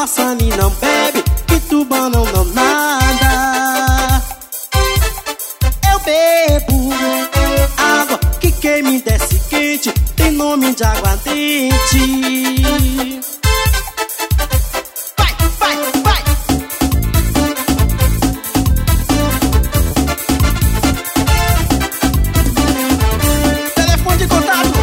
passarinho não bebe, que tubarão não nada. Eu bebo água que quem me desce quente tem nome de aguardente. Vai, vai, vai! Telefone de contato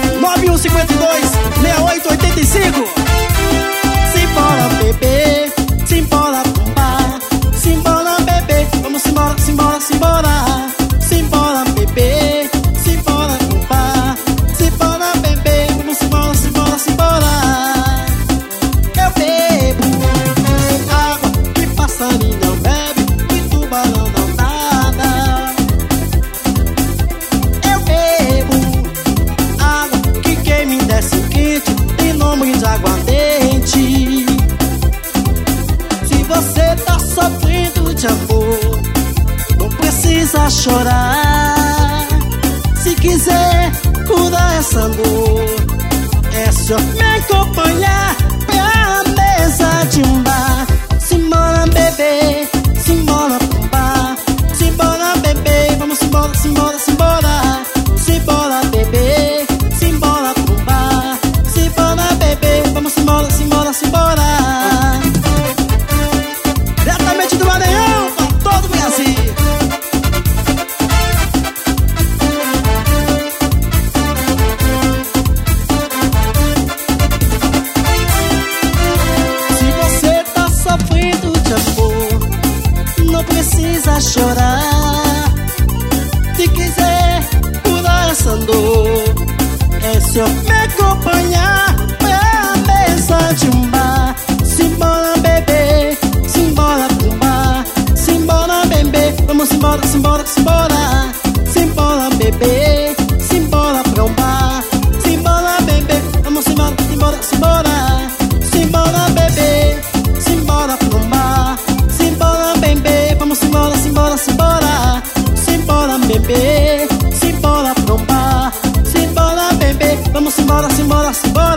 9152-6885. Simbora beber, simbora bombar, simbora beber, vamos embora, simbora, simbora. Simbora beber, simbora bombar, simbora beber, vamos embora, simbora, simbora. Eu bebo água que passarinho não bebe, que tubarão não nada. Eu bebo água que quem me desce quente tem nome de aguardente. Se você tá sofrendo de amor, não precisa chorar. Se quiser curar essa dor, é só me acompanhar pra mesa de um bar. Simbora beber, simbora pro bar, simbora beber, vamos embora, simbora, simbora. Simbora beber, simbora pro bar, simbora beber, vamos embora, simbora, simbora. Diretamente do Maranhão pra todo o Brasil. Se você tá sofrendo de amor, não precisa chorar. Se quiser curar essa dor, é só me acompanhar pra mesa de um bar. Simbora beber, simbora pro bar, simbora beber, vamos embora, simbora, simbora. Simbora beber, simbora pro bar, simbora beber, vamos embora, simbora, simbora. Simbora beber, simbora pro bar, simbora beber, vamos embora, simbora, simbora. Simbora beber, simbora pro bar, simbora beber, vamos embora, simbora, simbora.